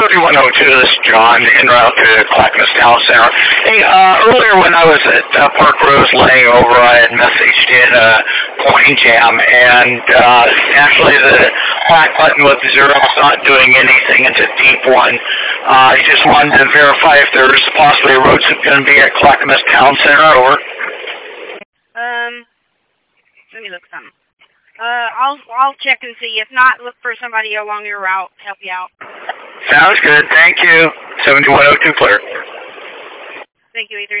7102, this is John, en route to Clackamas Town Center. Hey, earlier when I was at Park Rose laying over, I had messaged in a coin jam, and actually the black button with the zero is not doing anything. It's a deep one. I just wanted to verify if there's possibly a road going to be at Clackamas Town Center, or... Let me look something. I'll check and see. If not, look for somebody along your route to help you out. Sounds good. Thank you. 7102 clear. Thank you, Adrian.